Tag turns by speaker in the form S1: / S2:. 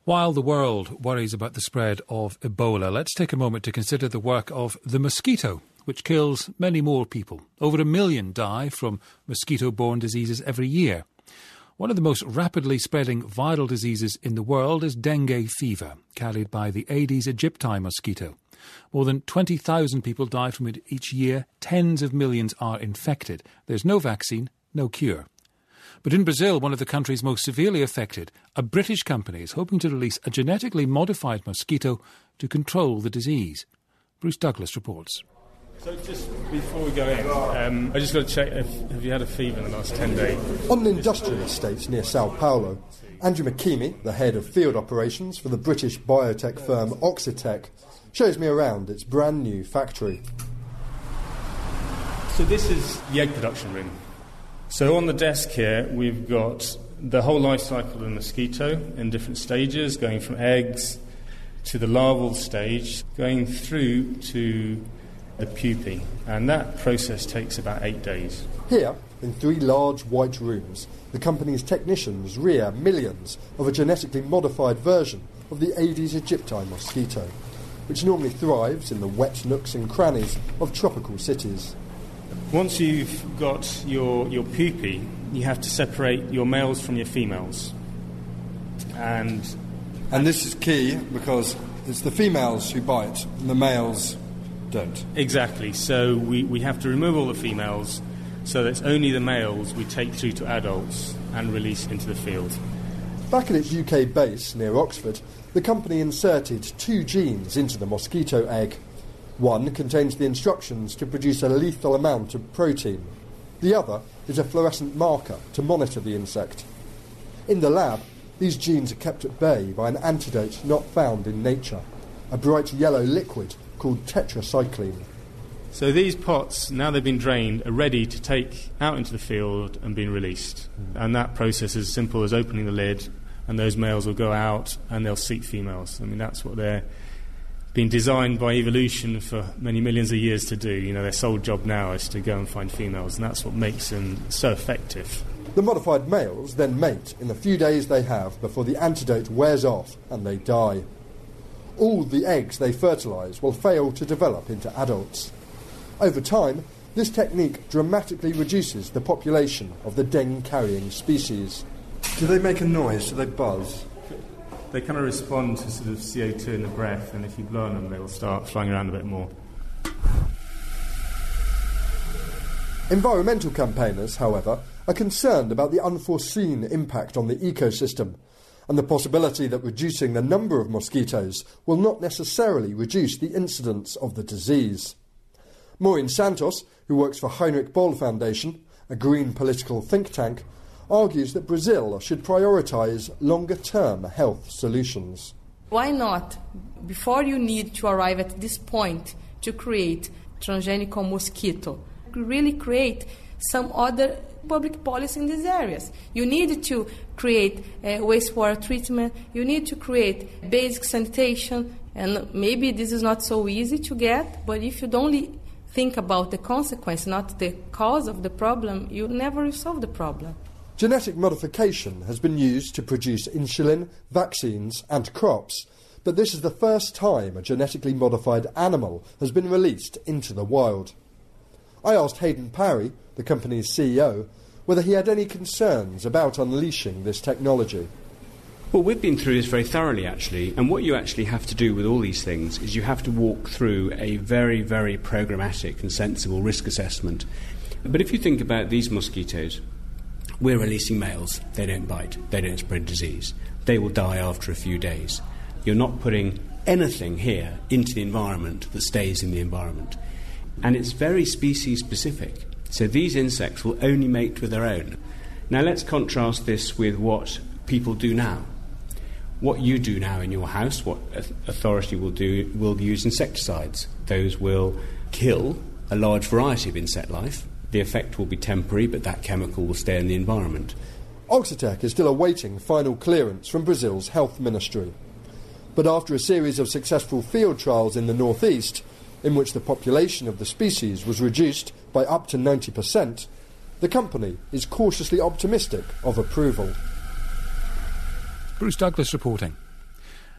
S1: While the world worries about the spread of Ebola, let's take a moment to consider the work of the mosquito, which kills many more people. Over 1 million die from mosquito-borne diseases every year. One of the most rapidly spreading viral diseases in the world is dengue fever, carried by the Aedes aegypti mosquito. More than 20,000 people die from it each year. Tens of millions are infected. There's no vaccine, no cure. But in Brazil, one of the countries most severely affected, a British company is hoping to release a genetically modified mosquito to control the disease. Bruce Douglas reports.
S2: So just before we go in, I just got to check, have you had a fever in the last 10 days?
S3: On an industrial estate near Sao Paulo, Andrew McKeamy, the head of field operations for the British biotech firm Oxitec, shows me around its brand new factory.
S2: So this is the egg production room. So on the desk here, we've got the whole life cycle of the mosquito in different stages, going from eggs to the larval stage, going through to the pupae. And that process takes about 8 days.
S3: Here, in 3 large white rooms, the company's technicians rear millions of a genetically modified version of the Aedes aegypti mosquito, which normally thrives in the wet nooks and crannies of tropical cities.
S2: Once you've got your pupae, you have to separate your males from your females. And
S3: this is key because it's the females who bite and the males don't.
S2: Exactly. So we have to remove all the females so that it's only the males we take through to adults and release into the field.
S3: Back at its UK base near Oxford, the company inserted 2 genes into the mosquito egg. One contains the instructions to produce a lethal amount of protein. The other is a fluorescent marker to monitor the insect. In the lab, these genes are kept at bay by an antidote not found in nature, a bright yellow liquid called tetracycline.
S2: So these pots, now they've been drained, are ready to take out into the field and being released. And that process is as simple as opening the lid, and those males will go out and they'll seek females. I mean, that's what they're been designed by evolution for many millions of years to do. You know, their sole job now is to go and find females, and that's what makes them so effective.
S3: The modified males then mate in the few days they have before the antidote wears off and they die. All the eggs they fertilise will fail to develop into adults. Over time, this technique dramatically reduces the population of the dengue-carrying species. Do they make a noise? Do they buzz?
S2: They kind of respond to sort of CO2 in the breath, and if you blow on them, they'll start flying around a bit more.
S3: Environmental campaigners, however, are concerned about the unforeseen impact on the ecosystem and the possibility that reducing the number of mosquitoes will not necessarily reduce the incidence of the disease. Maureen Santos, who works for Heinrich Boll Foundation, a green political think tank, argues that Brazil should prioritise longer-term health solutions.
S4: Why not, before you need to arrive at this point to create transgenic mosquito, really create some other public policy in these areas? You need to create wastewater treatment, you need to create basic sanitation, and maybe this is not so easy to get, but if you don't think about the consequence, not the cause of the problem, you never solve the problem.
S3: Genetic modification has been used to produce insulin, vaccines and crops, but this is the first time a genetically modified animal has been released into the wild. I asked Hayden Parry, the company's CEO, whether he had any concerns about unleashing this technology.
S5: Well, we've been through this very thoroughly, actually, and what you actually have to do with all these things is you have to walk through a very, very programmatic and sensible risk assessment. But if you think about these mosquitoes, we're releasing males. They don't bite. They don't spread disease. They will die after a few days. You're not putting anything here into the environment that stays in the environment. And it's very species-specific. So these insects will only mate with their own. Now let's contrast this with what people do now. What you do now in your house, what authority will do, will use insecticides. Those will kill a large variety of insect life. The effect will be temporary, but that chemical will stay in the environment.
S3: Oxitec is still awaiting final clearance from Brazil's health ministry. But after a series of successful field trials in the northeast, in which the population of the species was reduced by up to 90%, the company is cautiously optimistic of approval.
S1: Bruce Douglas reporting.